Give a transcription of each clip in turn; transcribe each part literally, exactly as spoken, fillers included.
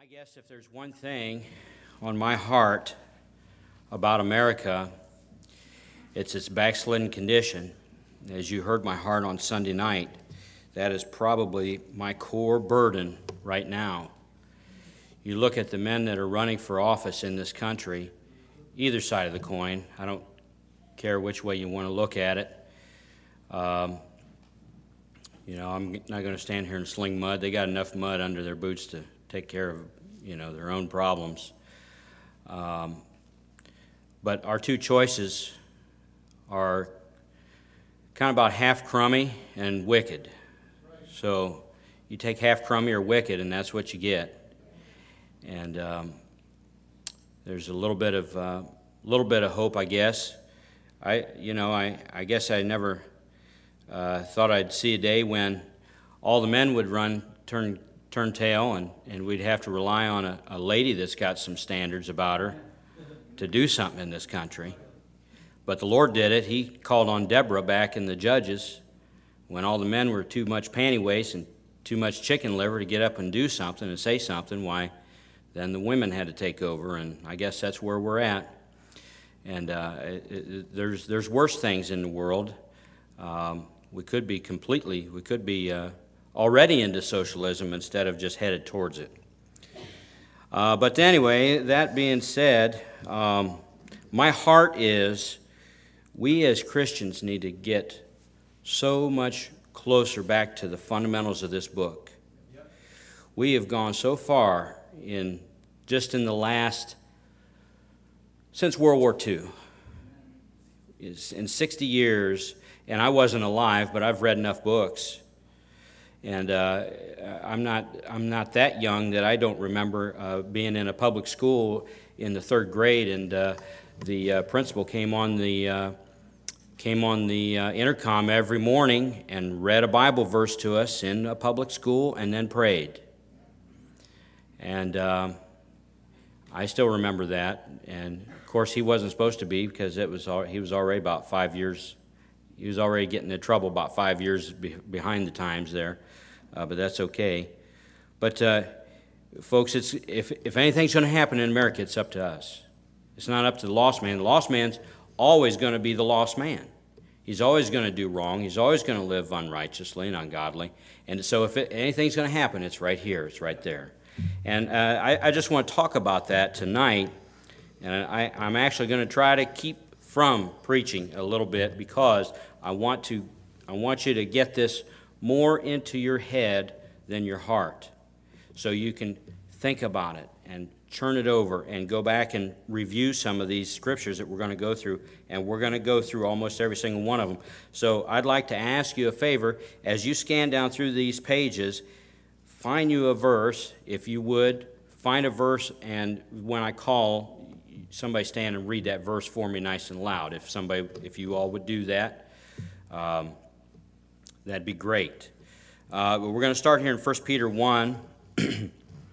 I guess if there's one thing on my heart about America, it's its backslidden condition. As you heard my heart on Sunday night, that is probably my core burden right now. You look at the men that are running for office in this country, either side of the coin, I don't care which way you want to look at it. Um, you know, I'm not going to stand here and sling mud. They got enough mud under their boots to take care of, you know, their own problems. Um, but our two choices are kind of about half crummy and wicked. So you take half crummy or wicked, and that's what you get. And um, there's a little bit of uh, little bit of hope, I guess. I, you know, I, I guess I never uh, thought I'd see a day when all the men would run, turn, turn tail, and, and we'd have to rely on a, a lady that's got some standards about her to do something in this country. But the Lord did it. He called on Deborah back in the Judges when all the men were too much panty waist and too much chicken liver to get up and do something and say something. Why, then the women had to take over, and I guess that's where we're at. And uh, it, it, there's there's worse things in the world. Um, we could be completely, we could be uh, already into socialism instead of just headed towards it. Uh, but anyway, that being said, um, my heart is we as Christians need to get so much closer back to the fundamentals of this book. Yep. We have gone so far in just in the last, since World War Two, in sixty years, and I wasn't alive, but I've read enough books. And uh, I'm not I'm not that young that I don't remember uh, being in a public school in the third grade, and uh, the uh, principal came on the uh, came on the uh, intercom every morning and read a Bible verse to us in a public school, and then prayed. And uh, I still remember that. And of course, he wasn't supposed to be, because it was he was already about five years. He was already getting in trouble about five years be, behind the times there. Uh, but that's okay. But uh, folks, it's if if anything's going to happen in America, it's up to us. It's not up to the lost man. The lost man's always going to be the lost man. He's always going to do wrong. He's always going to live unrighteously and ungodly. And so if it, anything's going to happen, it's right here. It's right there. And uh, I, I just want to talk about that tonight. And I, I'm actually going to try to keep from preaching a little bit, because I want to I want you to get this more into your head than your heart, so you can think about it and turn it over and go back and review some of these scriptures that we're going to go through, and we're going to go through almost every single one of them. So I'd like to ask you a favor. As you scan down through these pages, find you a verse, if you would. Find a verse, and when I call, somebody stand and read that verse for me nice and loud. If somebody, if you all would do that, um, that'd be great. Uh, but we're going to start here in First Peter one, and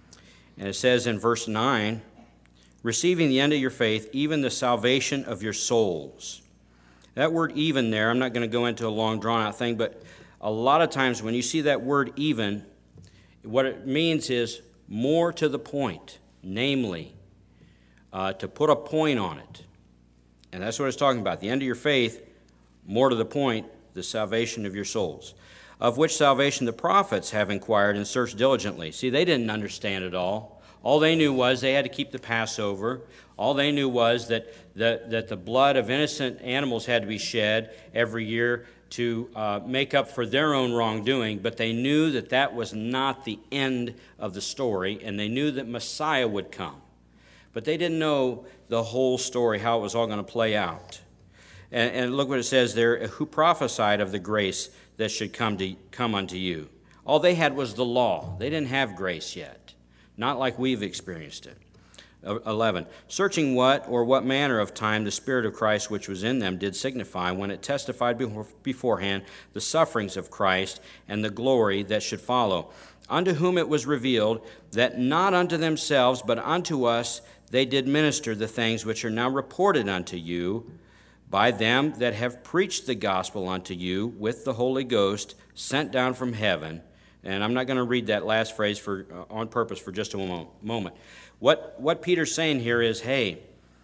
it says in verse nine, receiving the end of your faith, even the salvation of your souls. That word even there, I'm not going to go into a long drawn-out thing, but a lot of times when you see that word even, what it means is more to the point, namely, uh, to put a point on it. And that's what it's talking about. The end of your faith, more to the point, the salvation of your souls, of which salvation the prophets have inquired and searched diligently. See, they didn't understand it all. All they knew was they had to keep the Passover. All they knew was that the, that the blood of innocent animals had to be shed every year to uh, make up for their own wrongdoing, but they knew that that was not the end of the story, and they knew that Messiah would come. But they didn't know the whole story, how it was all going to play out. And, and look what it says there, who prophesied of the grace that should come to come unto you. All they had was the law. They didn't have grace yet, not like we've experienced it. eleven, searching what or what manner of time the Spirit of Christ which was in them did signify, when it testified beforehand the sufferings of Christ and the glory that should follow, unto whom it was revealed that not unto themselves but unto us they did minister the things which are now reported unto you by them that have preached the gospel unto you with the Holy Ghost sent down from heaven, And I'm not going to read that last phrase for uh, on purpose for just a mo- moment. What, what Peter's saying here is, hey,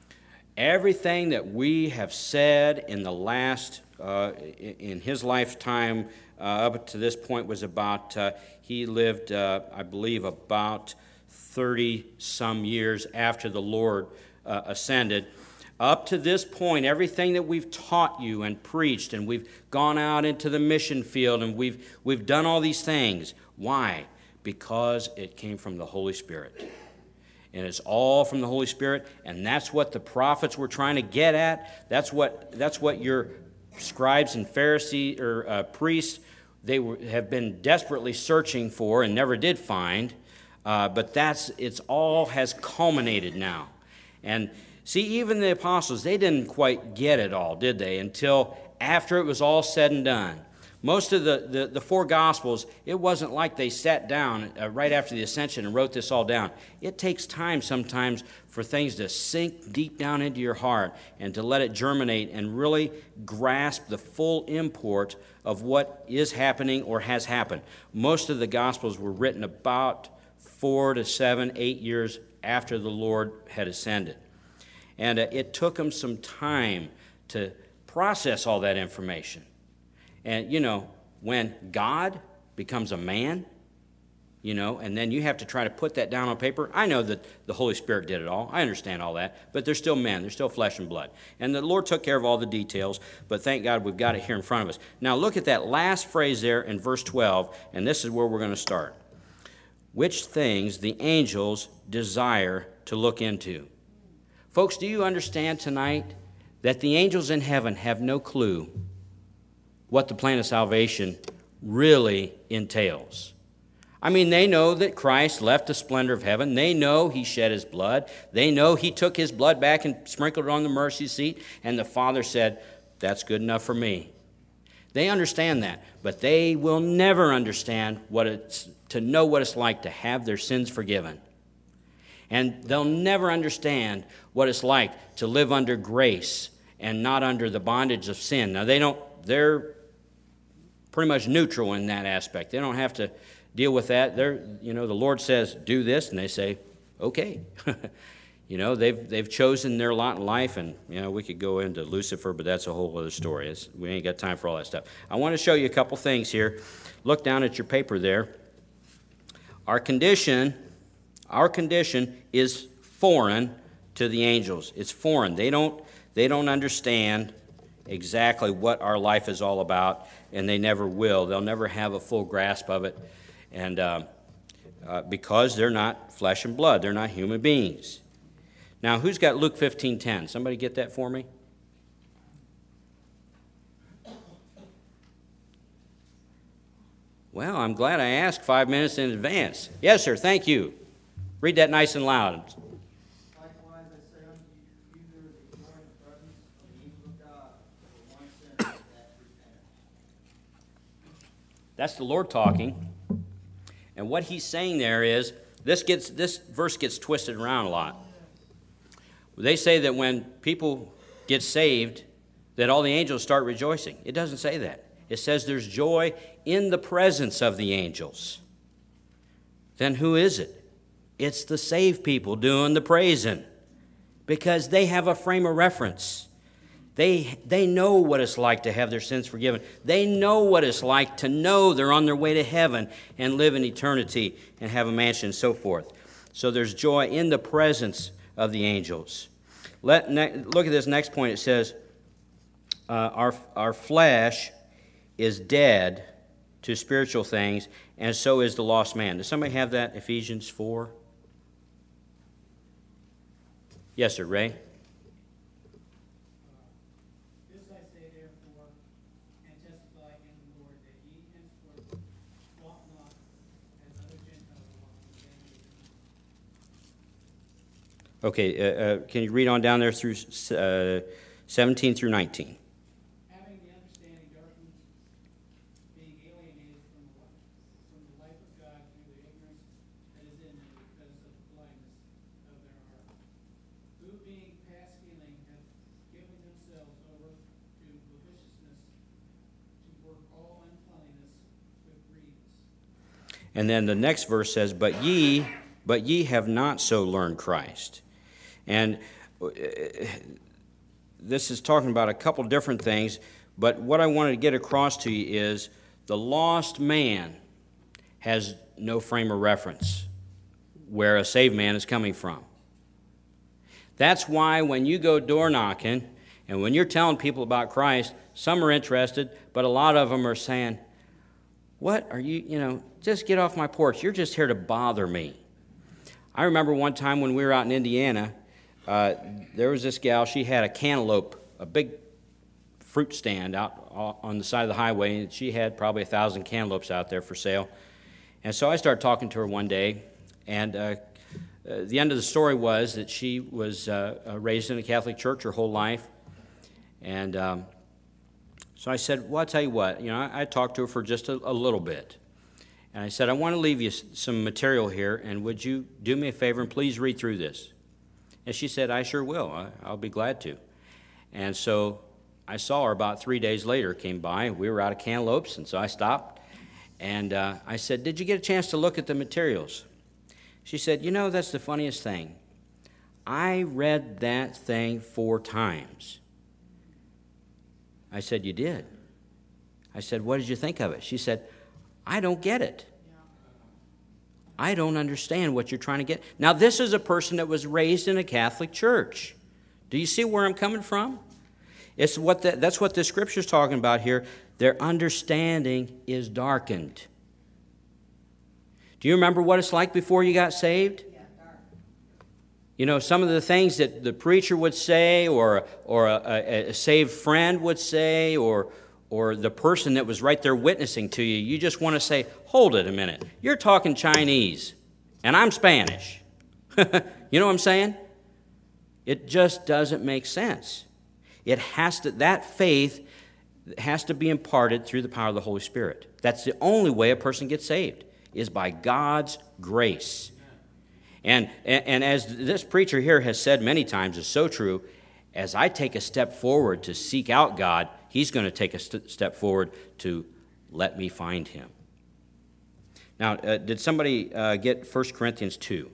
everything that we have said in the last, uh, in his lifetime uh, up to this point was about, uh, he lived, uh, I believe, about thirty-some years after the Lord uh, ascended. Up to this point, everything that we've taught you and preached, and we've gone out into the mission field, and we've, we've done all these things. Why? Because it came from the Holy Spirit. And it's all from the Holy Spirit, and that's what the prophets were trying to get at. That's what, that's what your scribes and Pharisees or uh, priests, they were, have been desperately searching for and never did find. Uh, but that's, it's all has culminated now. And see, even the apostles, they didn't quite get it all, did they, until after it was all said and done. Most of the, the, the four Gospels, it wasn't like they sat down uh, right after the ascension and wrote this all down. It takes time sometimes for things to sink deep down into your heart and to let it germinate and really grasp the full import of what is happening or has happened. Most of the Gospels were written about four to seven, eight years after the Lord had ascended. And uh, it took them some time to process all that information. And, you know, when God becomes a man, you know, and then you have to try to put that down on paper. I know that the Holy Spirit did it all. I understand all that. But they're still men. They're still flesh and blood. And the Lord took care of all the details. But thank God we've got it here in front of us. Now look at that last phrase there in verse twelve. And this is where we're going to start. Which things the angels desire to look into. Folks, do you understand tonight that the angels in heaven have no clue what the plan of salvation really entails? I mean, they know that Christ left the splendor of heaven. They know he shed his blood. They know he took his blood back and sprinkled it on the mercy seat, and the Father said, that's good enough for me. They understand that, but they will never understand what it's to know what it's like to have their sins forgiven. And they'll never understand what it's like to live under grace and not under the bondage of sin. Now, they don't, they're pretty much neutral in that aspect. They don't have to deal with that. They're, you know, the Lord says, do this, and they say, okay. You know, they've they've chosen their lot in life, and, you know, we could go into Lucifer, but that's a whole other story. It's, we ain't got time for all that stuff. I want to show you a couple things here. Look down at your paper there. Our condition, our condition is foreign to the angels. It's foreign. They don't they don't understand exactly what our life is all about, and they never will. They'll never have a full grasp of it, and uh, uh, because they're not flesh and blood. They're not human beings. Now, who's got Luke fifteen ten? Somebody get that for me? Well, I'm glad I asked five minutes in advance. Yes, sir, thank you. Read that nice and loud. Likewise, I say unto you, you there is joy in the presence of the angels of God, for one sinner that repenteth. That's the Lord talking. And what he's saying there is, this gets this verse gets twisted around a lot. They say that when people get saved, that all the angels start rejoicing. It doesn't say that. It says there's joy in the presence of the angels. Then who is it? It's the saved people doing the praising, because they have a frame of reference. They, they know what it's like to have their sins forgiven. They know what it's like to know they're on their way to heaven and live in eternity and have a mansion and so forth. So there's joy in the presence of the angels. Let ne- Look at this next point. It says, uh, our, our flesh is dead to spiritual things, and so is the lost man. Does somebody have that? Ephesians four? Yes, sir, Ray? This I say therefore, and testify in the Lord, that ye henceforth walk not as other Gentiles walk in vain. Okay, uh, uh, can you read on down there through uh, seventeen through nineteen? Having the understanding darkened, being alienated from the life, from the life of God through the ignorance that is in them because of the blindness of their heart. Who being past feeling have given themselves over to lasciviousness, to work all uncleanness with greediness. And then the next verse says, but ye, but ye have not so learned Christ. And this is talking about a couple different things, but what I wanted to get across to you is the lost man has no frame of reference where a saved man is coming from. That's why when you go door knocking and when you're telling people about Christ, some are interested, but a lot of them are saying, what are you, you know, just get off my porch. You're just here to bother me. I remember one time when we were out in Indiana, uh, there was this gal, she had a cantaloupe, a big fruit stand out on the side of the highway, and she had probably a thousand cantaloupes out there for sale. And so I started talking to her one day, and uh, uh, the end of the story was that she was uh, uh, raised in a Catholic church her whole life. And um, so I said, well, I'll tell you what, you know, I, I talked to her for just a, a little bit. And I said, I want to leave you some material here, and would you do me a favor and please read through this? And she said, I sure will. I, I'll be glad to. And so I saw her about three days later, came by. We were out of cantaloupes, and so I stopped. And uh, I said, did you get a chance to look at the materials? She said, you know, that's the funniest thing. I read that thing four times. I said, you did? I said, what did you think of it? She said, I don't get it. I don't understand what you're trying to get. Now, this is a person that was raised in a Catholic church. Do you see where I'm coming from? It's what the, that's what the Scripture's talking about here. Their understanding is darkened. Do you remember what it's like before you got saved? Yeah, dark. You know, some of the things that the preacher would say, or or a, a, a saved friend would say, or or the person that was right there witnessing to you, you just want to say, hold it a minute. You're talking Chinese, and I'm Spanish. You know what I'm saying? It just doesn't make sense. It has to, that faith has to be imparted through the power of the Holy Spirit. That's the only way a person gets saved, is by God's grace. And, and, and as this preacher here has said many times, is so true, as I take a step forward to seek out God, He's going to take a st- step forward to let me find Him. Now, uh, did somebody uh, get First Corinthians two?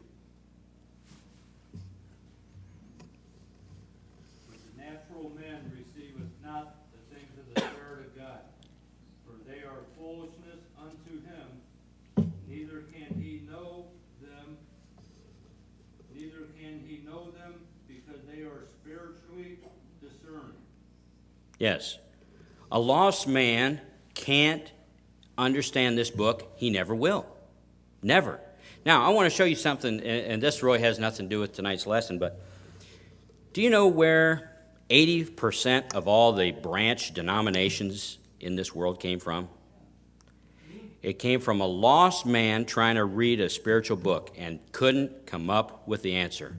But the natural man receiveth not the things of the Spirit of God, for they are foolishness unto him, neither can he know them, neither can he know them, because they are spiritually discerned. Yes. A lost man can't understand this book. He never will. Never. Now, I want to show you something, and this really has nothing to do with tonight's lesson, but do you know where eighty percent of all the branch denominations in this world came from? It came from a lost man trying to read a spiritual book and couldn't come up with the answer.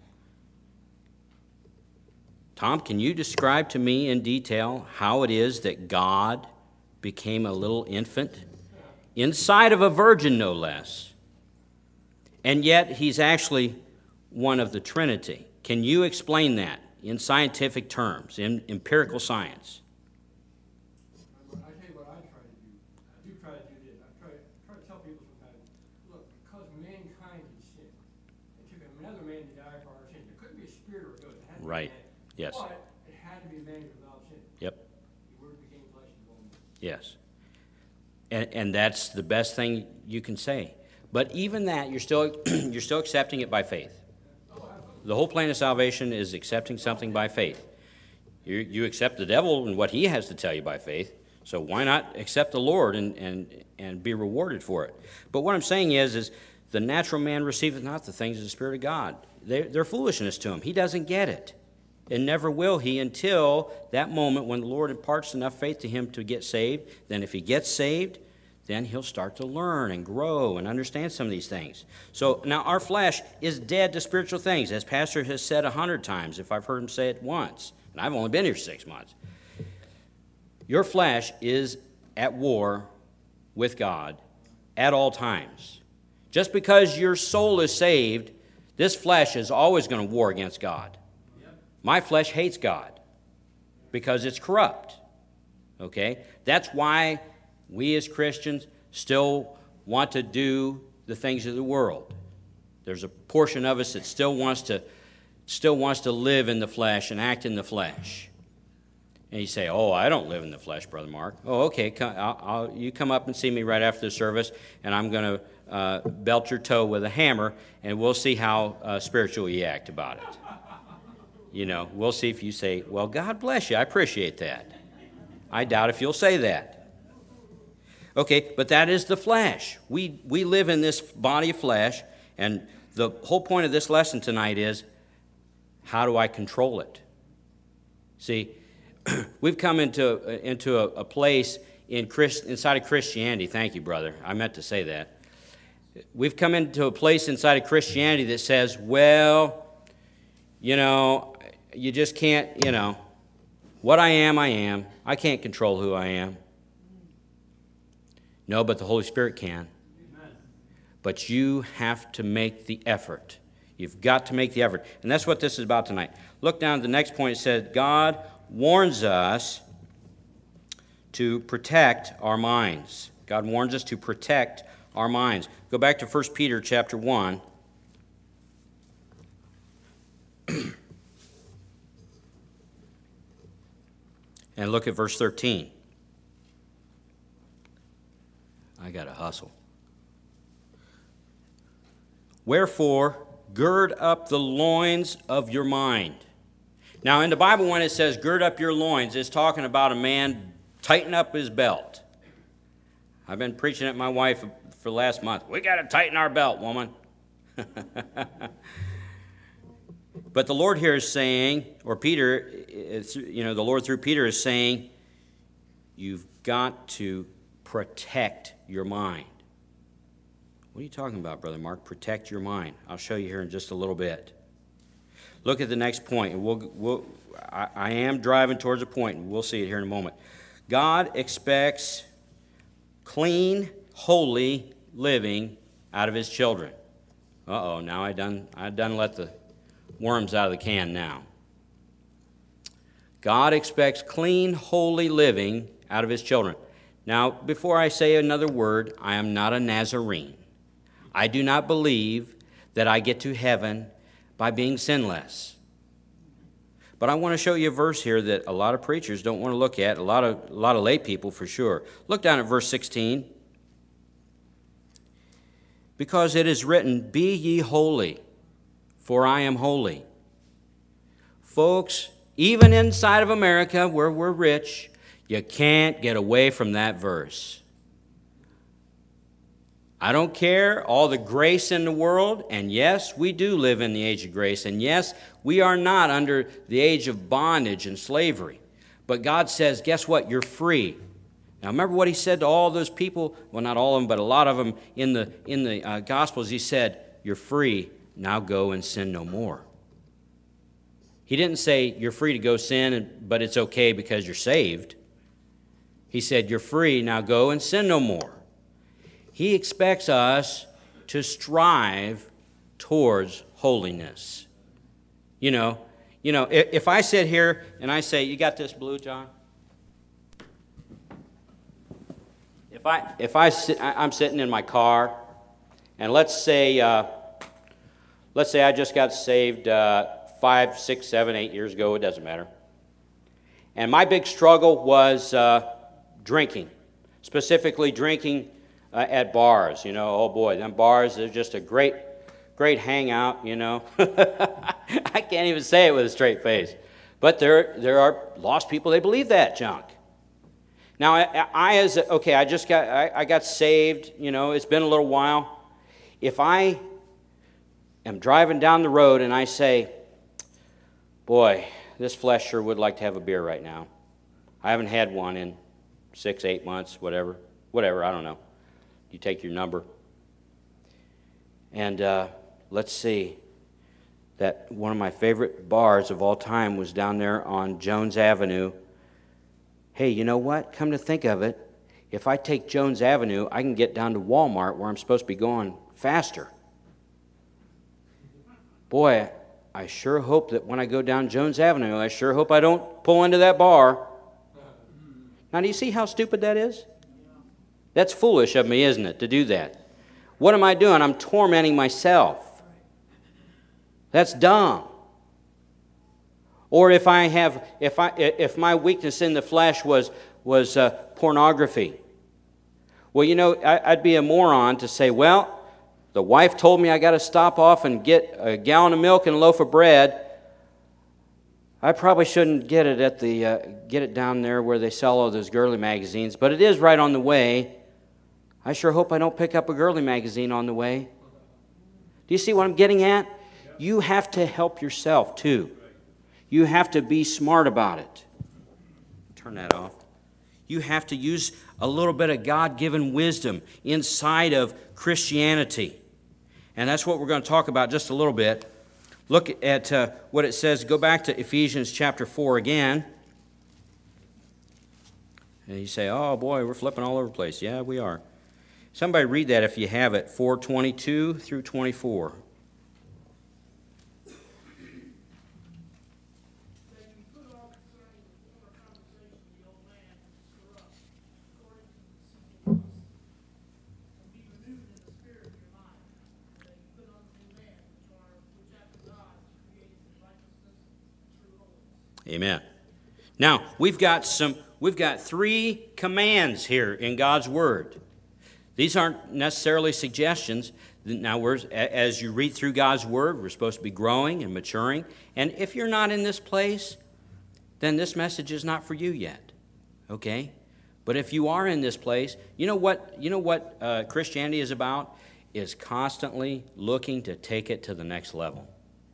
Tom, can you describe to me in detail how it is that God became a little infant? Inside of a virgin, no less. And yet, he's actually one of the Trinity. Can you explain that in scientific terms, in empirical science? I tell you what I try to do. I do try to do this. I try, try to tell people sometimes, look, because mankind had sinned, it took another man to die for our sins. There couldn't be a spirit or a ghost. It had to be Right. a man. Yes. But it had to be a man without sin. Yep. The Word became flesh and bone. Yes. And, and that's the best thing you can say. But even that, you're still you're still accepting it by faith. The whole plan of salvation is accepting something by faith. You, you accept the devil and what he has to tell you by faith, so why not accept the Lord and, and, and be rewarded for it? But what I'm saying is, is the natural man receiveth not the things of the Spirit of God. They're, they're foolishness to him. He doesn't get it. And never will he until that moment when the Lord imparts enough faith to him to get saved. Then if he gets saved, then he'll start to learn and grow and understand some of these things. So now our flesh is dead to spiritual things, as Pastor has said a hundred times, if I've heard him say it once. And I've only been here six months. Your flesh is at war with God at all times. Just because your soul is saved, this flesh is always going to war against God. My flesh hates God because it's corrupt. Okay? That's why we as Christians still want to do the things of the world. There's a portion of us that still wants to still wants to live in the flesh and act in the flesh. And you say, oh, I don't live in the flesh, Brother Mark. Oh, okay, come, I'll, I'll, you come up and see me right after the service, and I'm going to uh, belt your toe with a hammer, and we'll see how uh, spiritual you act about it. You know, we'll see if you say, well, God bless you, I appreciate that. I doubt if you'll say that. Okay, but that is the flesh. We, we live in this body of flesh, and the whole point of this lesson tonight is, how do I control it? See, we've come into, into a, a place in Christ, inside of Christianity. Thank you, brother. I meant to say that. We've come into a place inside of Christianity that says, well, you know, you just can't, you know, what I am, I am. I can't control who I am. No, but the Holy Spirit can. Amen. But you have to make the effort. You've got to make the effort. And that's what this is about tonight. Look down at the next point. It says, God warns us to protect our minds. God warns us to protect our minds. Go back to First Peter chapter one. And look at verse thirteen. I got to hustle. Wherefore, gird up the loins of your mind. Now, in the Bible, when it says gird up your loins, it's talking about a man tighten up his belt. I've been preaching at my wife for the last month. We got to tighten our belt, woman. But the Lord here is saying, or Peter, it's, you know, the Lord through Peter is saying, you've got to protect your mind. What are you talking about, Brother Mark? Protect your mind. I'll show you here in just a little bit. Look at the next point. We'll, we'll, I, I am driving towards a point, and we'll see it here in a moment. God expects clean, holy living out of his children. Uh-oh, now I done, I done let the worms out of the can now. God expects clean, holy living out of his children. Now, before I say another word, I am not a Nazarene. I do not believe that I get to heaven by being sinless. But I want to show you a verse here that a lot of preachers don't want to look at, a lot of, a lot of lay people for sure. Look down at verse sixteen. Because it is written, be ye holy, for I am holy. Folks, even inside of America where we're rich, you can't get away from that verse. I don't care all the grace in the world, and yes, we do live in the age of grace, and yes, we are not under the age of bondage and slavery. But God says, guess what? You're free. Now remember what he said to all those people, well, not all of them, but a lot of them in the, in the uh, Gospels. He said, you're free, now go and sin no more. He didn't say you're free to go sin, but it's okay because you're saved. He said, you're free, now go and sin no more. He expects us to strive towards holiness. You know, you know, if, if I sit here and I say, you got this blue, John? If I, if I sit, I'm sitting in my car, and let's say, uh, let's say I just got saved uh, five, six, seven, eight years ago. It doesn't matter. And my big struggle was uh, drinking, specifically drinking uh, at bars. You know, oh boy, them bars are just a great, great hangout. You know, I can't even say it with a straight face. But there, there are lost people. They believe that junk. Now, I, I as a, okay, I just got I, I got saved. You know, it's been a little while. If I am driving down the road and I say, boy, this flesh sure would like to have a beer right now. I haven't had one in six, eight months, whatever, whatever. I don't know. You take your number, and uh, let's see. That one of my favorite bars of all time was down there on Jones Avenue. Hey, you know what? Come to think of it, if I take Jones Avenue, I can get down to Walmart where I'm supposed to be going faster. Boy, I sure hope that when I go down Jones Avenue, I sure hope I don't pull into that bar. Now, do you see how stupid that is? That's foolish of me, isn't it, to do that? What am I doing? I'm tormenting myself. That's dumb. Or if I have, if I, if my weakness in the flesh was was uh, pornography, well, you know, I, I'd be a moron to say, well, the wife told me I got to stop off and get a gallon of milk and a loaf of bread. I probably shouldn't get it at the uh, get it down there where they sell all those girly magazines, but it is right on the way. I sure hope I don't pick up a girly magazine on the way. Do you see what I'm getting at? You have to help yourself too. You have to be smart about it. Turn that off. You have to use a little bit of God-given wisdom inside of Christianity. And that's what we're going to talk about just a little bit. Look at uh, what it says. Go back to Ephesians chapter four again. And you say, oh boy, we're flipping all over the place. Yeah, we are. Somebody read that if you have it, four twenty-two through twenty-four. Amen. Now, we've got some we've got three commands here in God's word. These aren't necessarily suggestions. Now, we're, as you read through God's word, we're supposed to be growing and maturing. And if you're not in this place, then this message is not for you yet. Okay? But if you are in this place, you know what, you know what uh, Christianity is about? Is constantly looking to take it to the next level.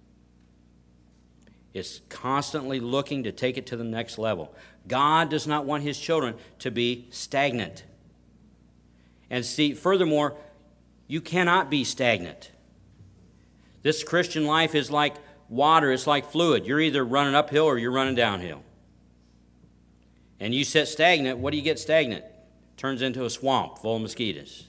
It's constantly looking to take it to the next level. God does not want his children to be stagnant. And see, furthermore, you cannot be stagnant. This Christian life is like water, it's like fluid. You're either running uphill or you're running downhill. And you sit stagnant, what do you get stagnant? It turns into a swamp full of mosquitoes.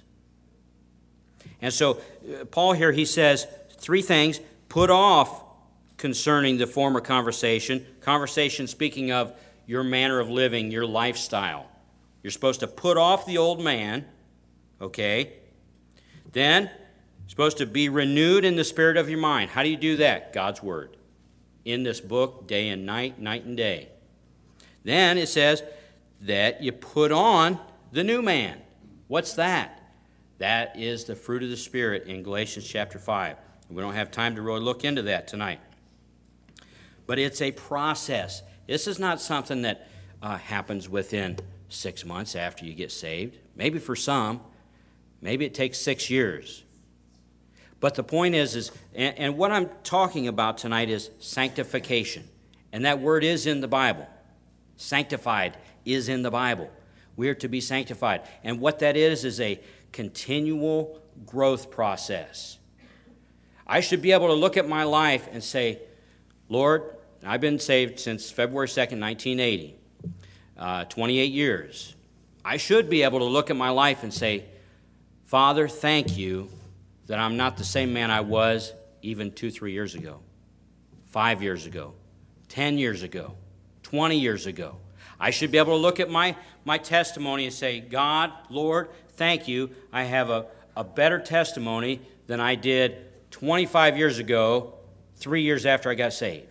And so, uh, Paul here, he says three things. Put off concerning the former conversation. Conversation speaking of your manner of living, your lifestyle. You're supposed to put off the old man, okay? Then, you're supposed to be renewed in the spirit of your mind. How do you do that? God's word. In this book, day and night, night and day. Then it says that you put on the new man. What's that? That is the fruit of the Spirit in Galatians chapter five. We don't have time to really look into that tonight. But it's a process. This is not something that uh, happens within six months after you get saved. Maybe for some, maybe it takes six years. But the point is, is and, and what I'm talking about tonight is sanctification. And that word is in the Bible. Sanctified is in the Bible. We are to be sanctified. And what that is, is a continual growth process. I should be able to look at my life and say, Lord, I've been saved since February second, nineteen eighty, uh, twenty-eight years. I should be able to look at my life and say, Father, thank you that I'm not the same man I was even two, three years ago, five years ago, ten years ago, twenty years ago. I should be able to look at my, my testimony and say, God, Lord, thank you. I have a, a better testimony than I did twenty-five years ago, three years after I got saved.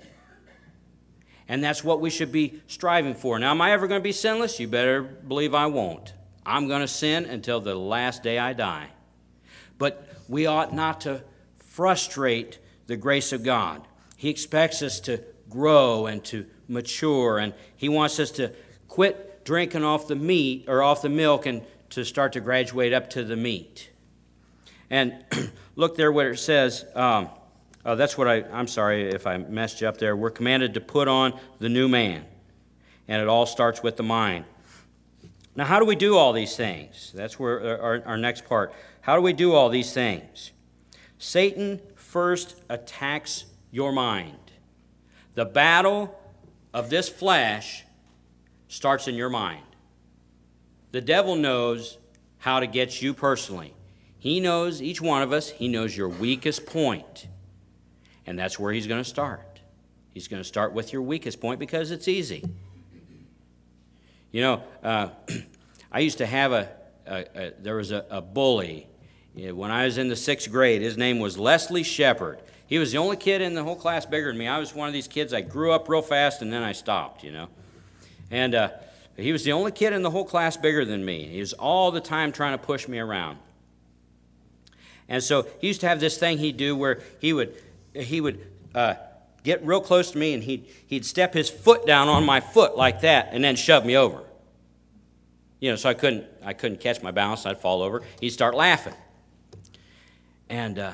And that's what we should be striving for. Now, am I ever going to be sinless? You better believe I won't. I'm going to sin until the last day I die. But we ought not to frustrate the grace of God. He expects us to grow and to mature, and he wants us to quit drinking off the meat or off the milk and to start to graduate up to the meat. And look there what it says. Um, oh, that's what I, I'm sorry if I messed you up there. We're commanded to put on the new man. And it all starts with the mind. Now, how do we do all these things? That's where our, our next part. How do we do all these things? Satan first attacks your mind. The battle of this flesh starts in your mind. The devil knows how to get you personally. He knows, each one of us, he knows your weakest point. And that's where he's going to start. He's going to start with your weakest point because it's easy. You know, uh, I used to have a, a, a, there was a, a bully. Yeah, when I was in the sixth grade, his name was Leslie Shepard. He was the only kid in the whole class bigger than me. I was one of these kids. I grew up real fast, and then I stopped, you know. And uh, he was the only kid in the whole class bigger than me. He was all the time trying to push me around. And so he used to have this thing he'd do where he would he would uh, get real close to me, and he'd, he'd step his foot down on my foot like that and then shove me over. You know, so I couldn't, I couldn't catch my balance. I'd fall over. He'd start laughing. And uh,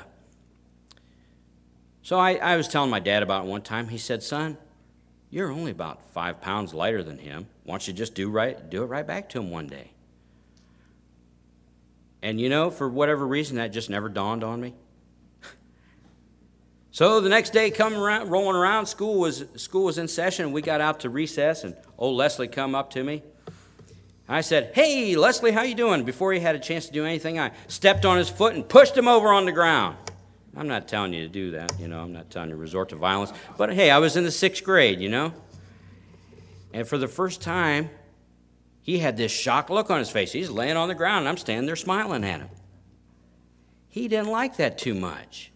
so I, I was telling my dad about it one time. He said, son, you're only about five pounds lighter than him. Why don't you just do, right, do it right back to him one day? And you know, for whatever reason, that just never dawned on me. So the next day, coming around, rolling around, school was school was in session, and we got out to recess, and old Leslie come up to me. I said, hey, Leslie, how you doing? Before he had a chance to do anything, I stepped on his foot and pushed him over on the ground. I'm not telling you to do that, you know. I'm not telling you to resort to violence. But, hey, I was in the sixth grade, you know. And for the first time, he had this shocked look on his face. He's laying on the ground, and I'm standing there smiling at him. He didn't like that too much.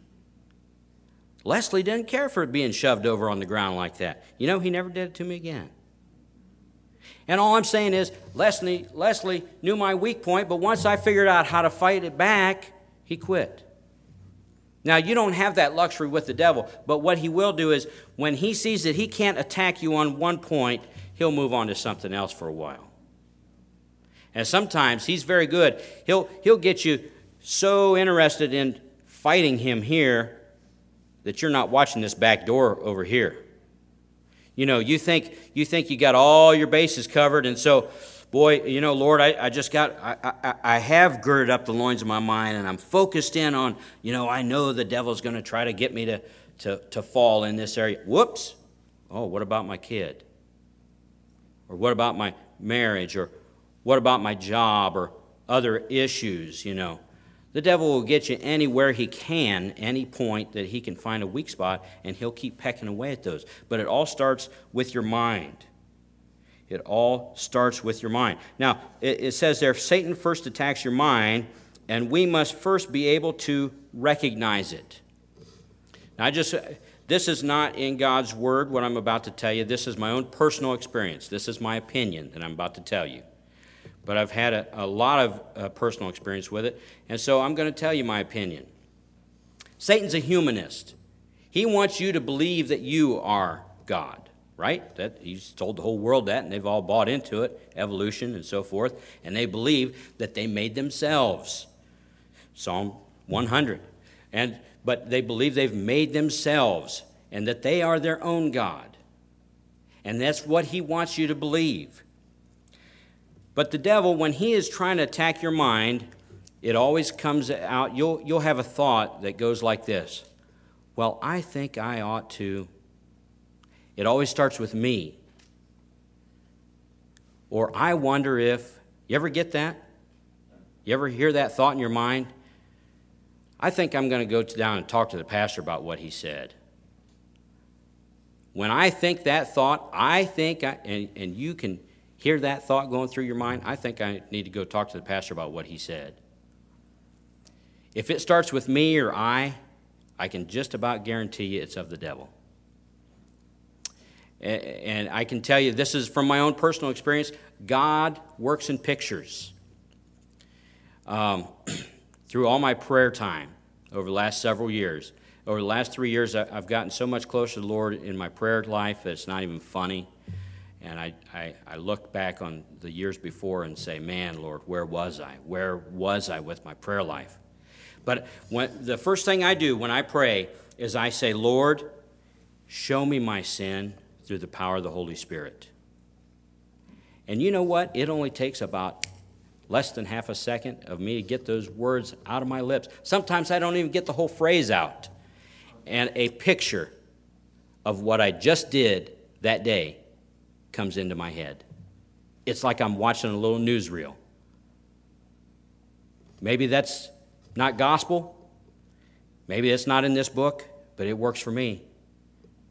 Leslie didn't care for it being shoved over on the ground like that. You know, he never did it to me again. And all I'm saying is, Leslie, Leslie knew my weak point, but once I figured out how to fight it back, he quit. Now, you don't have that luxury with the devil, but what he will do is, when he sees that he can't attack you on one point, he'll move on to something else for a while. And sometimes he's very good. He'll, he'll get you so interested in fighting him here that you're not watching this back door over here. You know, you think you think you got all your bases covered, and so, boy, you know, Lord, I, I just got, I, I, I have girded up the loins of my mind, and I'm focused in on, you know, I know the devil's going to try to get me to, to, to fall in this area. Whoops. Oh, what about my kid? Or what about my marriage? Or what about my job? Or other issues, you know? The devil will get you anywhere he can, any point that he can find a weak spot, and he'll keep pecking away at those. But it all starts with your mind. It all starts with your mind. Now, it, it says there, Satan first attacks your mind, and we must first be able to recognize it. Now, I just, this is not in God's word, what I'm about to tell you. This is my own personal experience. This is my opinion that I'm about to tell you. But I've had a, a lot of uh, personal experience with it, and so I'm going to tell you my opinion. Satan's a humanist. He wants you to believe that you are God, right? That he's told the whole world that, and they've all bought into it, evolution and so forth, and they believe that they made themselves. Psalm one hundred. And but they believe they've made themselves, and that they are their own God. And that's what he wants you to believe. But the devil, when he is trying to attack your mind, it always comes out, you'll, you'll have a thought that goes like this. Well, I think I ought to. It always starts with me. Or I wonder if, you ever get that? You ever hear that thought in your mind? I think I'm going to go down and talk to the pastor about what he said. When I think that thought, I think, I, and, and you can hear that thought going through your mind, I think I need to go talk to the pastor about what he said. If it starts with me or I, I can just about guarantee you it's of the devil. And I can tell you, this is from my own personal experience, God works in pictures. Um, through all my prayer time over the last several years, over the last three years, I've gotten so much closer to the Lord in my prayer life that it's not even funny. And I, I, I look back on the years before and say, man, Lord, where was I? Where was I with my prayer life? But when, the first thing I do when I pray is I say, Lord, show me my sin through the power of the Holy Spirit. And you know what? It only takes about less than half a second of me to get those words out of my lips. Sometimes I don't even get the whole phrase out. And a picture of what I just did that day comes into my head. It's like I'm watching a little newsreel. Maybe that's not gospel. Maybe it's not in this book, but it works for me.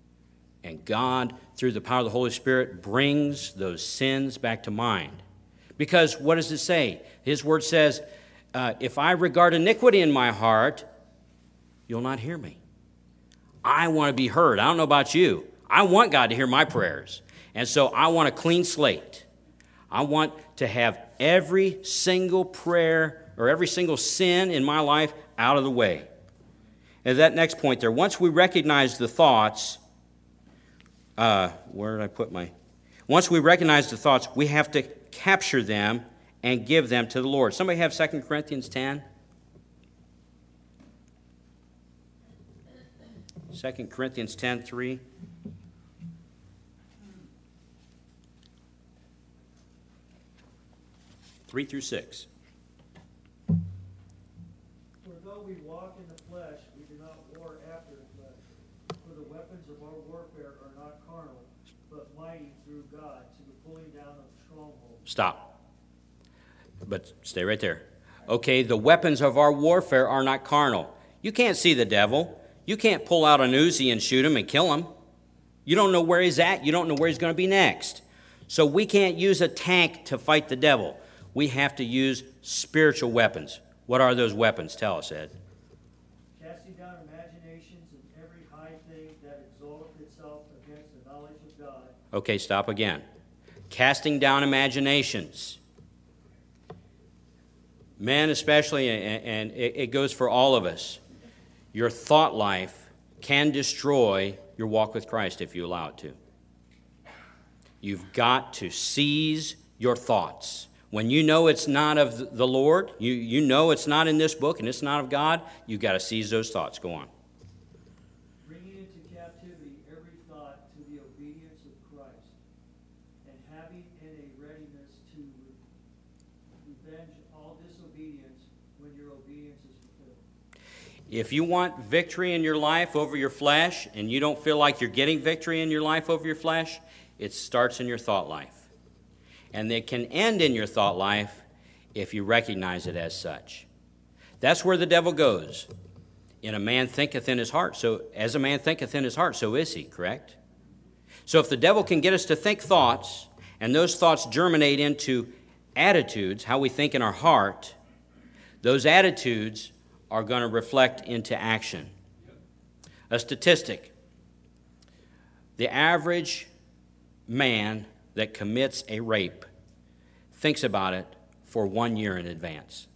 And God, through the power of the Holy Spirit, brings those sins back to mind. Because what does it say? His word says, uh, if I regard iniquity in my heart, you'll not hear me. I want to be heard. I don't know about you. I want God to hear my prayers. And so I want a clean slate. I want to have every single prayer or every single sin in my life out of the way. And that next point there, once we recognize the thoughts, uh, where did I put my... Once we recognize the thoughts, we have to capture them and give them to the Lord. Somebody have Second Corinthians ten? Second Corinthians ten, three. Three through six. For though we walk in the flesh, we do not war after the flesh. For the weapons of our warfare are not carnal, but mighty through God to the pulling down of strongholds. Stop. But stay right there. Okay, the weapons of our warfare are not carnal. You can't see the devil. You can't pull out an Uzi and shoot him and kill him. You don't know where he's at. You don't know where he's going to be next. So we can't use a tank to fight the devil. We have to use spiritual weapons. What are those weapons? Tell us, Ed. Casting down imaginations and every high thing that exalteth itself against the knowledge of God. Okay, stop again. Casting down imaginations. Men especially, and it goes for all of us, your thought life can destroy your walk with Christ if you allow it to. You've got to seize your thoughts. When you know it's not of the Lord, you, you know it's not in this book and it's not of God, you've got to seize those thoughts. Go on. Bringing into captivity every thought to the obedience of Christ, and having in a readiness to revenge all disobedience when your obedience is fulfilled. If you want victory in your life over your flesh and you don't feel like you're getting victory in your life over your flesh, it starts in your thought life. And it can end in your thought life if you recognize it as such. That's where the devil goes. In a man thinketh in his heart. So as a man thinketh in his heart, so is he, correct? So if the devil can get us to think thoughts, and those thoughts germinate into attitudes, how we think in our heart, those attitudes are going to reflect into action. A statistic. The average man that commits a rape thinks about it for one year in advance.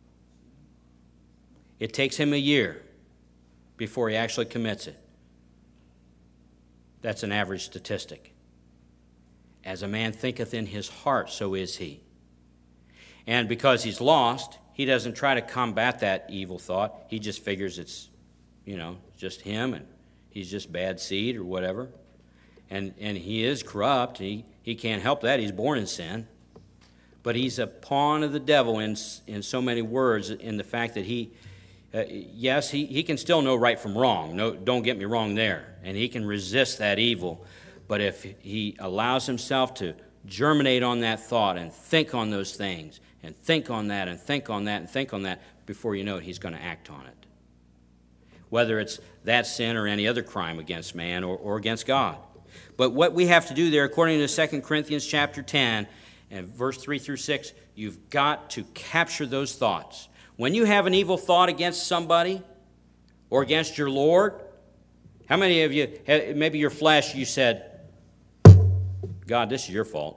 It takes him a year before he actually commits it. That's an average statistic. As a man thinketh in his heart, so is he. And because he's lost, he doesn't try to combat that evil thought. He just figures it's, you know, just him and he's just bad seed or whatever. And and he is corrupt. He he can't help that. He's born in sin. But he's a pawn of the devil in in so many words, in the fact that he, uh, yes, he, he can still know right from wrong. No, don't get me wrong there. And he can resist that evil. But if he allows himself to germinate on that thought and think on those things and think on that and think on that and think on that, before you know it, he's going to act on it. Whether it's that sin or any other crime against man or, or against God. But what we have to do there, according to Second Corinthians chapter ten, and verse three through six, you've got to capture those thoughts. When you have an evil thought against somebody or against your Lord, how many of you, maybe your flesh, you said, God, this is your fault.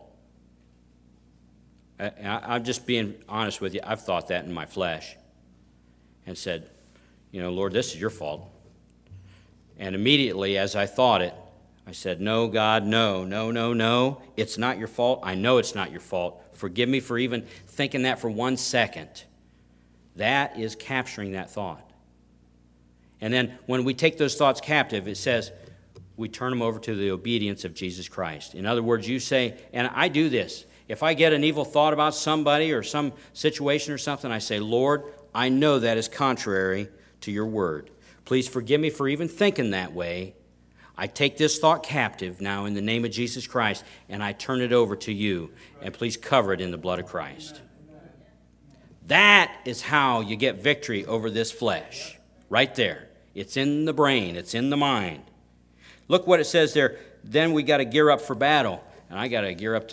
I, I'm just being honest with you. I've thought that in my flesh and said, you know, Lord, this is your fault. And immediately as I thought it, I said, no, God, no, no, no, no. It's not your fault. I know it's not your fault. Forgive me for even thinking that for one second. That is capturing that thought. And then when we take those thoughts captive, it says we turn them over to the obedience of Jesus Christ. In other words, you say, and I do this. If I get an evil thought about somebody or some situation or something, I say, Lord, I know that is contrary to your word. Please forgive me for even thinking that way. I take this thought captive now in the name of Jesus Christ, and I turn it over to you. And please cover it in the blood of Christ. That is how you get victory over this flesh. Right there. It's in the brain. It's in the mind. Look what it says there. Then we got to gear up for battle. And I got to gear up to,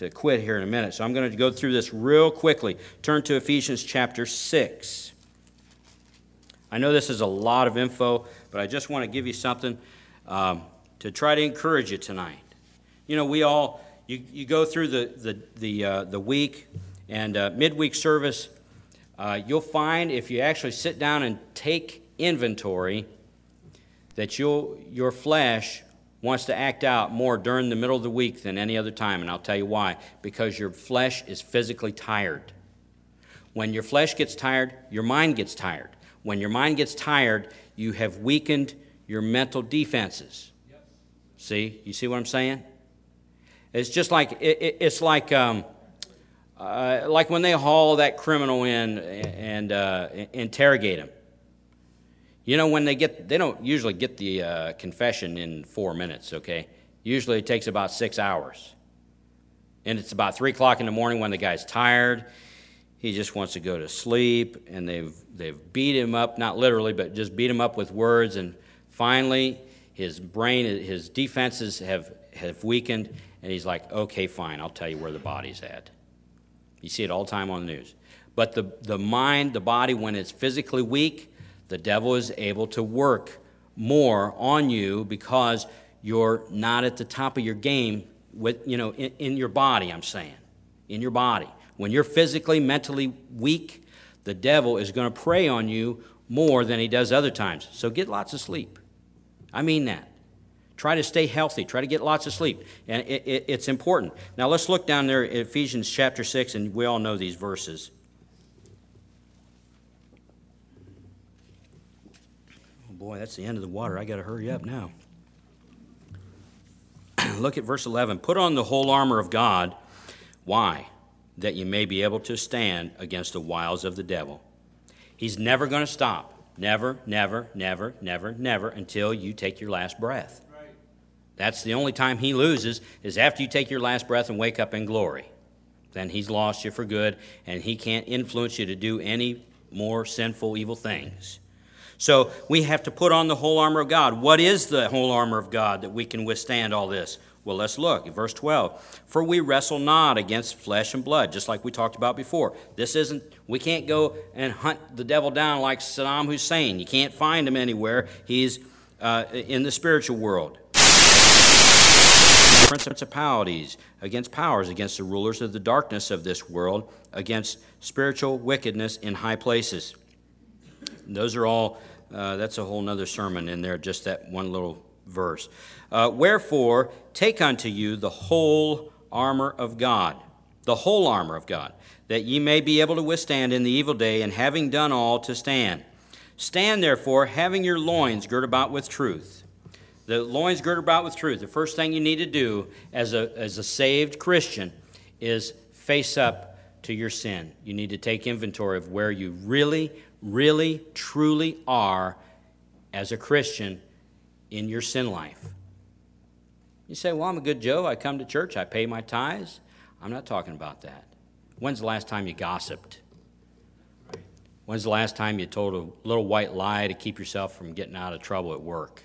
to quit here in a minute, so I'm going to go through this real quickly. Turn to Ephesians chapter six. I know this is a lot of info, but I just want to give you something um, to try to encourage you tonight. You know, we all, you, you go through the, the, the, uh, the week, and uh, midweek service, uh, you'll find if you actually sit down and take inventory that you'll, your flesh wants to act out more during the middle of the week than any other time, and I'll tell you why. Because your flesh is physically tired. When your flesh gets tired, your mind gets tired. When your mind gets tired, you have weakened your mental defenses. Yep. See? You see what I'm saying? It's just like, it, it, it's like, um, uh, like when they haul that criminal in and uh, interrogate him. You know, when they get, they don't usually get the uh, confession in four minutes, okay? Usually it takes about six hours. And it's about three o'clock in the morning when the guy's tired. He just wants to go to sleep, and they've, they've beat him up, not literally, but just beat him up with words, and finally his brain, his defenses have, have weakened, and he's like, okay, fine, I'll tell you where the body's at. You see it all the time on the news. But the, the mind, the body, when it's physically weak, the devil is able to work more on you because you're not at the top of your game with, you know, in, in your body, I'm saying. In your body. When you're physically, mentally weak, the devil is going to prey on you more than he does other times. So get lots of sleep. I mean that. Try to stay healthy. Try to get lots of sleep. And it, it, it's important. Now let's look down there at Ephesians chapter six, and we all know these verses. Boy, that's the end of the water. I got to hurry up now. Look at verse eleven. Put on the whole armor of God. Why? That you may be able to stand against the wiles of the devil. He's never going to stop. Never, never, never, never, never until you take your last breath. Right. That's the only time he loses, is after you take your last breath and wake up in glory. Then he's lost you for good, and he can't influence you to do any more sinful, evil things. So we have to put on the whole armor of God. What is the whole armor of God that we can withstand all this? Well, let's look at verse twelve. For we wrestle not against flesh and blood, just like we talked about before. This isn't, we can't go and hunt the devil down like Saddam Hussein. You can't find him anywhere. He's uh, in the spiritual world. Principalities, against powers, against the rulers of the darkness of this world, against spiritual wickedness in high places. Those are all, uh, that's a whole nother sermon in there, just that one little verse. Uh, Wherefore, take unto you the whole armor of God, the whole armor of God, that ye may be able to withstand in the evil day, and having done all, to stand. Stand therefore, having your loins girt about with truth. The loins girt about with truth. The first thing you need to do as a, as a saved Christian is face up to your sin. You need to take inventory of where you really, really, truly are as a Christian in your sin life. You say, well, I'm a good Joe. I come to church. I pay my tithes. I'm not talking about that. When's the last time you gossiped? When's the last time you told a little white lie to keep yourself from getting out of trouble at work?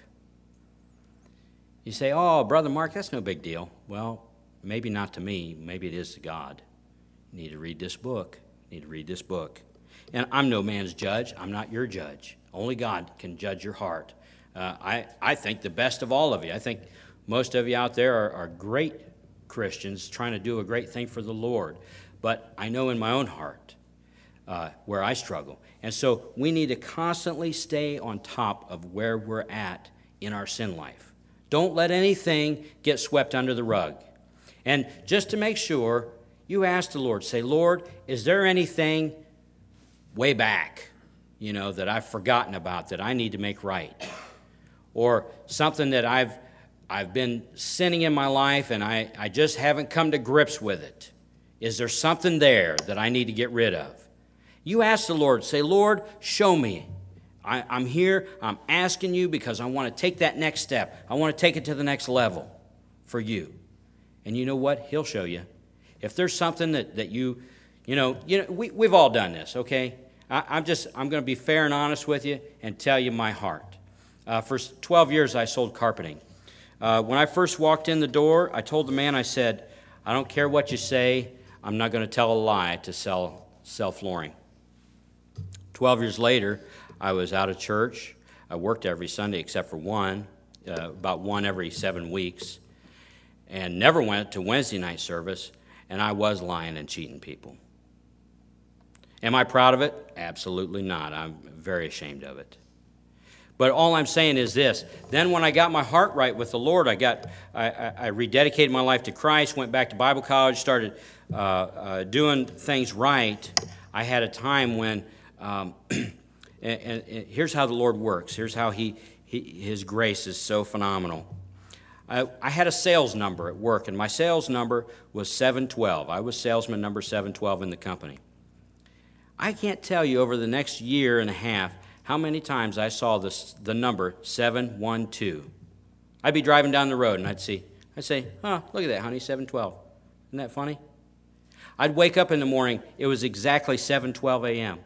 You say, oh, Brother Mark, that's no big deal. Well, maybe not to me. Maybe it is to God. You need to read this book. You need to read this book. And I'm no man's judge. I'm not your judge. Only God can judge your heart. Uh, I, I think the best of all of you. I think most of you out there are, are great Christians trying to do a great thing for the Lord. But I know in my own heart uh, where I struggle. And so we need to constantly stay on top of where we're at in our sin life. Don't let anything get swept under the rug. And just to make sure, you ask the Lord, say, Lord, is there anything way back, you know, that I've forgotten about that I need to make right? Or something that I've I've been sinning in my life and I, I just haven't come to grips with it. Is there something there that I need to get rid of? You ask the Lord, say, Lord, show me. I, I'm here, I'm asking you because I want to take that next step. I want to take it to the next level for you. And you know what? He'll show you. If there's something that, that you, you know, you know, we, we've all done this, okay? I, I'm just, I'm going to be fair and honest with you and tell you my heart. Uh, for twelve years, I sold carpeting. Uh, when I first walked in the door, I told the man, I said, I don't care what you say. I'm not going to tell a lie to sell, sell flooring. Twelve years later, I was out of church. I worked every Sunday except for one, uh, about one every seven weeks, and never went to Wednesday night service, and I was lying and cheating people. Am I proud of it? Absolutely not. I'm very ashamed of it. But all I'm saying is this. Then when I got my heart right with the Lord, I got, I, I, I rededicated my life to Christ, went back to Bible college, started uh, uh, doing things right. I had a time when, um, and, and, and here's how the Lord works. Here's how he, he His grace is so phenomenal. I, I had a sales number at work, and my sales number was seven twelve. I was salesman number seven twelve in the company. I can't tell you over the next year and a half how many times I saw this, the number seven one two. I'd be driving down the road and I'd see, I'd say, huh, look at that, honey, seven twelve. Isn't that funny? I'd wake up in the morning, it was exactly seven twelve a.m.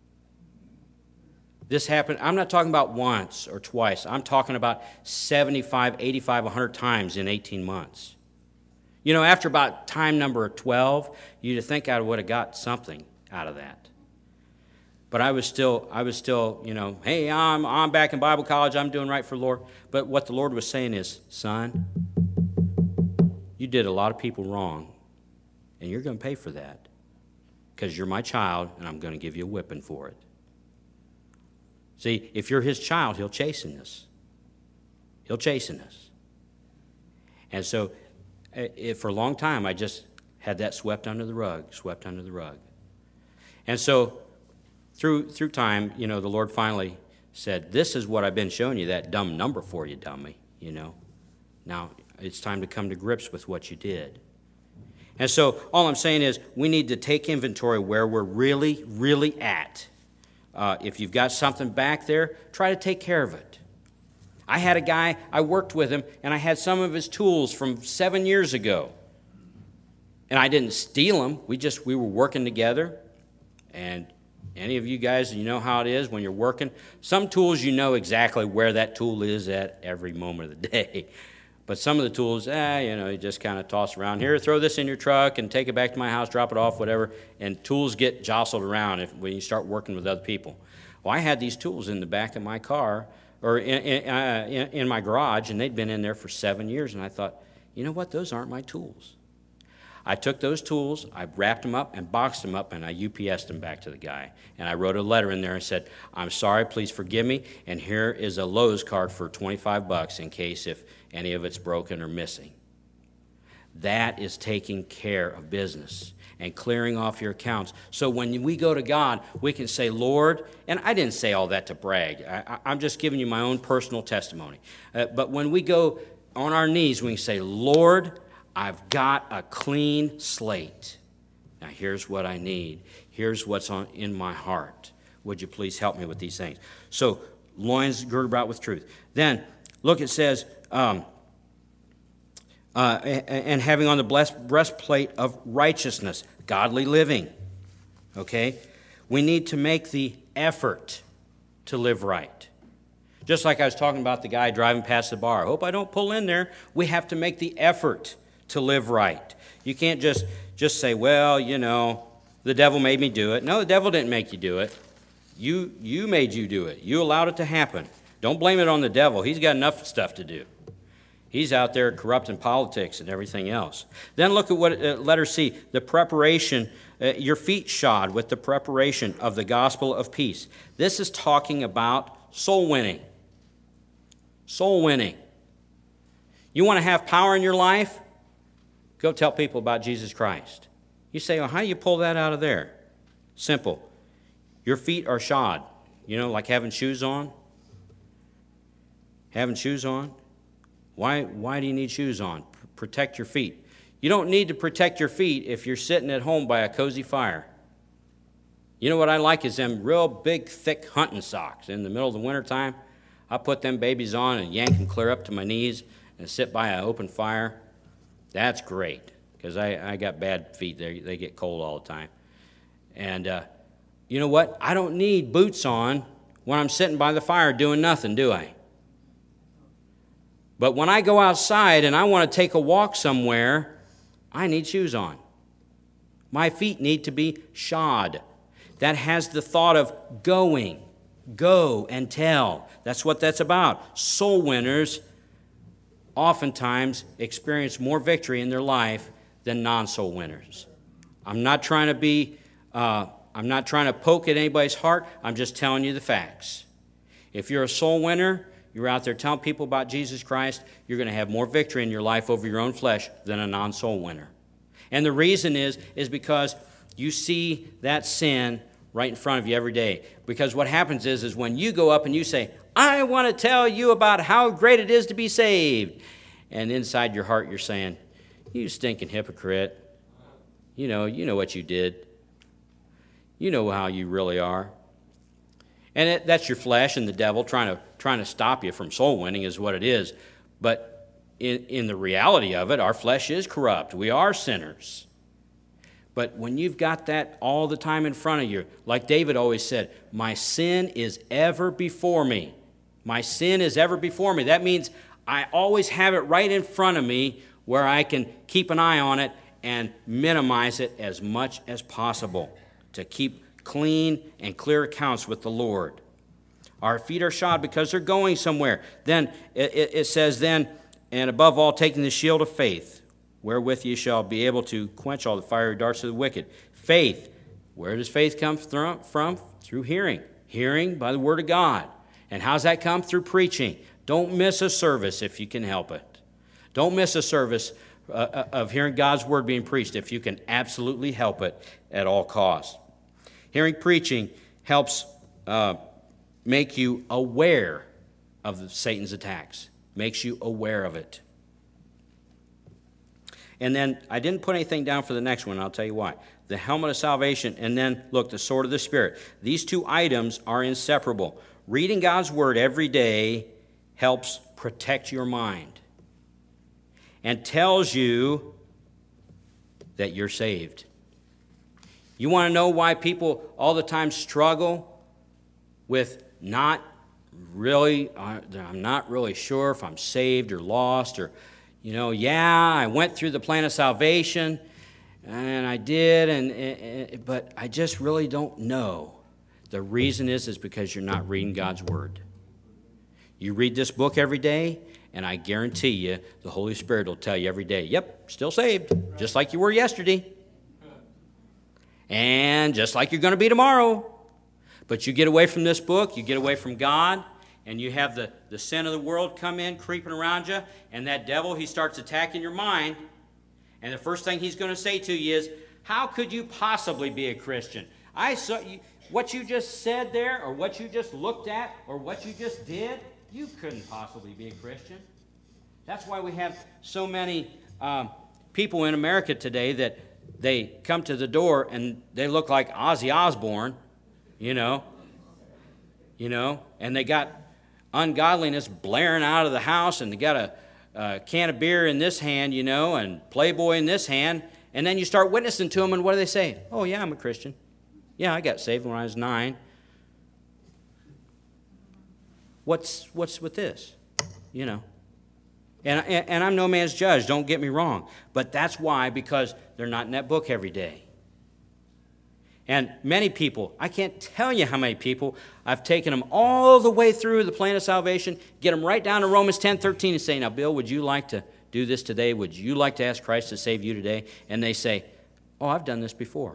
This happened, I'm not talking about once or twice. I'm talking about seventy-five, eighty-five, one hundred times in eighteen months. You know, after about time number twelve, you'd think I would have got something out of that. But I was still, I was still, you know, hey, I'm, I'm back in Bible college. I'm doing right for the Lord. But what the Lord was saying is, son, you did a lot of people wrong, and you're going to pay for that because you're my child, and I'm going to give you a whipping for it. See, if you're his child, he'll chasten us. He'll chasten us. And so it, for a long time, I just had that swept under the rug, swept under the rug. And so Through through time, you know, the Lord finally said, this is what I've been showing you, that dumb number for you, dummy, you know. Now, it's time to come to grips with what you did. And so all I'm saying is we need to take inventory where we're really, really at. Uh, if you've got something back there, try to take care of it. I had a guy, I worked with him, and I had some of his tools from seven years ago. And I didn't steal them. We just, we were working together, and any of you guys, you know how it is when you're working. Some tools, you know exactly where that tool is at every moment of the day. But some of the tools, eh, you know, you just kind of toss around. Here, throw this in your truck and take it back to my house, drop it off, whatever. And tools get jostled around if, when you start working with other people. Well, I had these tools in the back of my car, or in, in, uh, in, in my garage, and they'd been in there for seven years. And I thought, you know what, those aren't my tools. I took those tools, I wrapped them up and boxed them up, and I U P S'd them back to the guy. And I wrote a letter in there and said, I'm sorry, please forgive me, and here is a Lowe's card for twenty-five bucks in case if any of it's broken or missing. That is taking care of business and clearing off your accounts. So when we go to God, we can say, Lord, and I didn't say all that to brag. I, I'm just giving you my own personal testimony. Uh, but when we go on our knees, we can say, Lord, I've got a clean slate. Now here's what I need. Here's what's on in my heart. Would you please help me with these things? So loins girded about with truth. Then look, it says, um, uh, and having on the blessed breastplate of righteousness, godly living. Okay, we need to make the effort to live right. Just like I was talking about the guy driving past the bar. I hope I don't pull in there. We have to make the effort to live right. You can't just, just say, well, you know, the devil made me do it. No, the devil didn't make you do it. You, you made you do it. You allowed it to happen. Don't blame it on the devil. He's got enough stuff to do. He's out there corrupting politics and everything else. Then look at what, uh, letter C, the preparation, uh, your feet shod with the preparation of the gospel of peace. This is talking about soul winning. Soul winning. You want to have power in your life? Go tell people about Jesus Christ. You say, well, how do you pull that out of there? Simple. Your feet are shod. You know, like having shoes on. Having shoes on. Why, why do you need shoes on? P- protect your feet. You don't need to protect your feet if you're sitting at home by a cozy fire. You know what I like is them real big, thick hunting socks. In the middle of the wintertime, I put them babies on and yank them clear up to my knees and sit by an open fire. That's great, because I, I got bad feet. They, they get cold all the time. And uh, you know what? I don't need boots on when I'm sitting by the fire doing nothing, do I? But when I go outside and I want to take a walk somewhere, I need shoes on. My feet need to be shod. That has the thought of going. Go and tell. That's what that's about. Soul winners oftentimes experience more victory in their life than non-soul winners. I'm not trying to be, uh, I'm not trying to poke at anybody's heart. I'm just telling you the facts. If you're a soul winner, you're out there telling people about Jesus Christ, you're going to have more victory in your life over your own flesh than a non-soul winner. And the reason is, is because you see that sin right in front of you every day. Because what happens is, is when you go up and you say, I want to tell you about how great it is to be saved. And inside your heart you're saying, you stinking hypocrite. You know, you know what you did. You know how you really are. And it, that's your flesh and the devil trying to trying to stop you from soul winning is what it is. But in, in the reality of it, our flesh is corrupt. We are sinners. But when you've got that all the time in front of you, like David always said, my sin is ever before me. My sin is ever before me. That means I always have it right in front of me where I can keep an eye on it and minimize it as much as possible to keep clean and clear accounts with the Lord. Our feet are shod because they're going somewhere. Then it, it says then, and above all, taking the shield of faith, wherewith ye shall be able to quench all the fiery darts of the wicked. Faith. Where does faith come from? Through hearing. Hearing by the word of God. And how's that come? Through preaching. Don't miss a service if you can help it. Don't miss a service uh, of hearing God's word being preached if you can absolutely help it at all costs. Hearing preaching helps uh, make you aware of Satan's attacks. Makes you aware of it. And then I didn't put anything down for the next one. I'll tell you why. The helmet of salvation, and then, look, the sword of the Spirit. These two items are inseparable. Reading God's word every day helps protect your mind and tells you that you're saved. You want to know why people all the time struggle with not really, uh, I'm not really sure if I'm saved or lost, or, you know, yeah, I went through the plan of salvation, and I did, and, and but I just really don't know. The reason is, is because you're not reading God's word. You read this book every day, and I guarantee you the Holy Spirit will tell you every day, yep, still saved, just like you were yesterday. And just like you're going to be tomorrow. But you get away from this book, you get away from God, and you have the, the sin of the world come in, creeping around you, and that devil, he starts attacking your mind. And the first thing he's going to say to you is, how could you possibly be a Christian? I saw you, what you just said there, or what you just looked at, or what you just did, you couldn't possibly be a Christian. That's why we have so many um, people in America today that they come to the door and they look like Ozzy Osbourne, you know, you know, and they got ungodliness blaring out of the house, and they got a, a can of beer in this hand, you know, and Playboy in this hand, and then you start witnessing to them, and what do they say? Oh, yeah, I'm a Christian. Yeah, I got saved when I was nine. What's what's with this? You know. And, and, and I'm no man's judge, don't get me wrong. But that's why, because they're not in that book every day. And many people, I can't tell you how many people, I've taken them all the way through the plan of salvation, get them right down to Romans ten thirteen and say, now, Bill, would you like to do this today? Would you like to ask Christ to save you today? And they say, oh, I've done this before.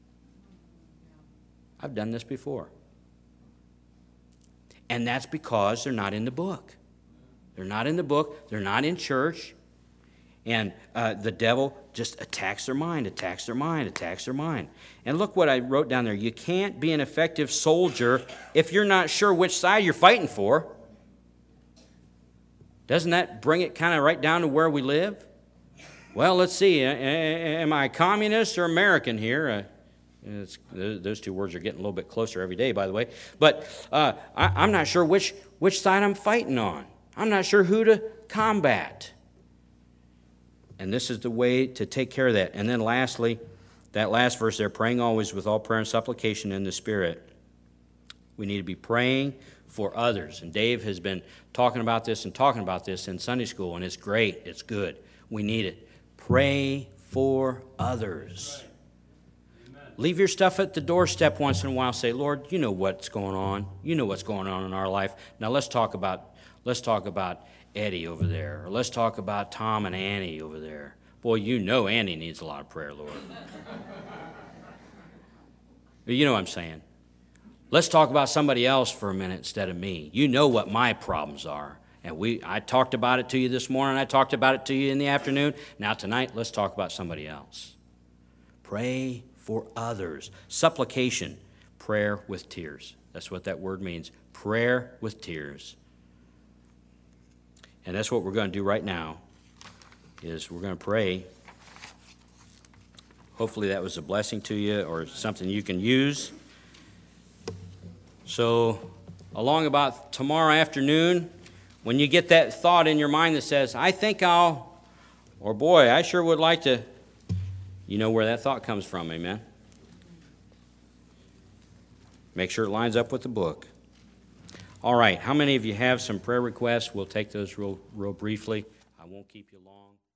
I've done this before. And that's because they're not in the book. They're not in the book. They're not in church. And uh, the devil just attacks their mind, attacks their mind, attacks their mind. And look what I wrote down there. You can't be an effective soldier if you're not sure which side you're fighting for. Doesn't that bring it kind of right down to where we live? Well, let's see. Am I communist or American here? Uh, it's, those two words are getting a little bit closer every day, by the way. But uh, I, I'm not sure which, which side I'm fighting on. I'm not sure who to combat. And this is the way to take care of that. And then lastly, that last verse there, praying always with all prayer and supplication in the Spirit. We need to be praying for others. And Dave has been talking about this and talking about this in Sunday school, and it's great. It's good. We need it. Pray for others. Amen. Leave your stuff at the doorstep once in a while. Say, Lord, you know what's going on. You know what's going on in our life. Now let's talk about let's talk about Eddie over there. Or let's talk about Tom and Annie over there. Boy, you know Annie needs a lot of prayer, Lord. You know what I'm saying. Let's talk about somebody else for a minute instead of me. You know what my problems are. And we I talked about it to you this morning. I talked about it to you in the afternoon. Now tonight, let's talk about somebody else. Pray for others. Supplication, prayer with tears. That's what that word means. Prayer with tears. And that's what we're going to do right now, is we're going to pray. Hopefully that was a blessing to you or something you can use. So along about tomorrow afternoon, when you get that thought in your mind that says, I think I'll, or boy, I sure would like to, you know where that thought comes from, amen? Make sure it lines up with the book. All right, how many of you have some prayer requests? We'll take those real, real briefly. I won't keep you long.